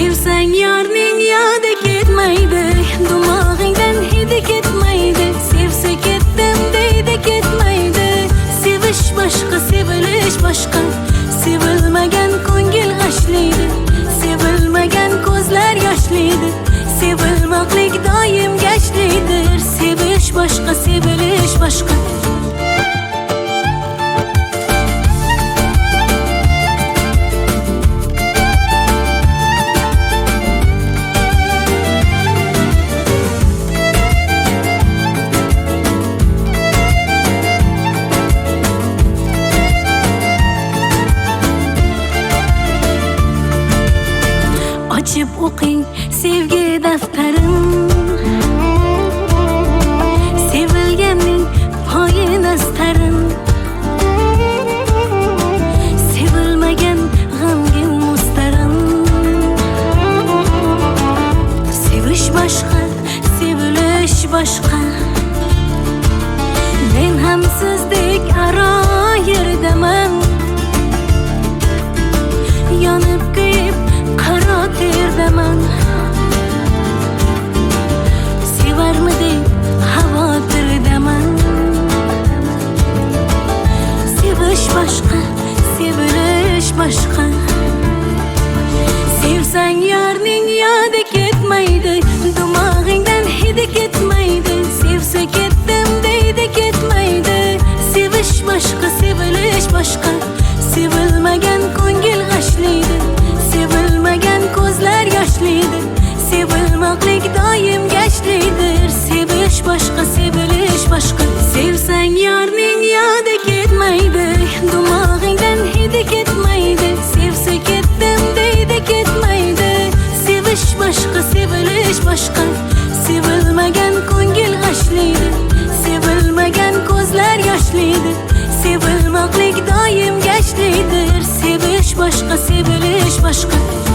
Sevsang yarning yodi ketmaydi, dumog'ingdan hidi ketmaydi. Sevsa ketdim deydi ketmaydi. Sevish boshqa, sevilish boshqa. Sevilmagan ko'ngil g'ashlaydi, sevilmagan ko'zlar yoshlaydi. Sevilmoqlik doim gashlaydir. Sevish boshqa, sevilish boshqa. Ochib o'qing sevgi daftarim, sevilganning poyin astarim. Sevilmagan g'amgin mustarim. Sevish boshqa, sevilish boshqa. Men ham sizdek aro yerdaman, yonib kuyib qaro terdaman. Sevarmiding xavotirdaman. Sevish boshqa, sevilish boshqa. Sevsang yarning yodi ketmaydi, dumog'ingdan hidi ketmaydi. Sevsa ketdim deydi ketmaydi. Sevish boshqa, sevilish boshqa. Sevilmagan ko'ngil g'ashlaydi, sevilmagan ko'zlar yoshlaydi. Sevilmoqlik doim gashlaydir. Sevish boshqa, sevilish boshqa. Sevsang yarning yodi ketmaydi, dumog'ingdan hidi ketmaydi. Sevsa ketdim deydi ketmaydi. Sevish boshqa, sevilish boshqa. Sevilmagan ko'ngil g'ashlaydi, sevilmagan ko'zlar yoshlaydi. Sevilmoqlik doim gashlaydir. Sevish boshqa, sevilish boshqa.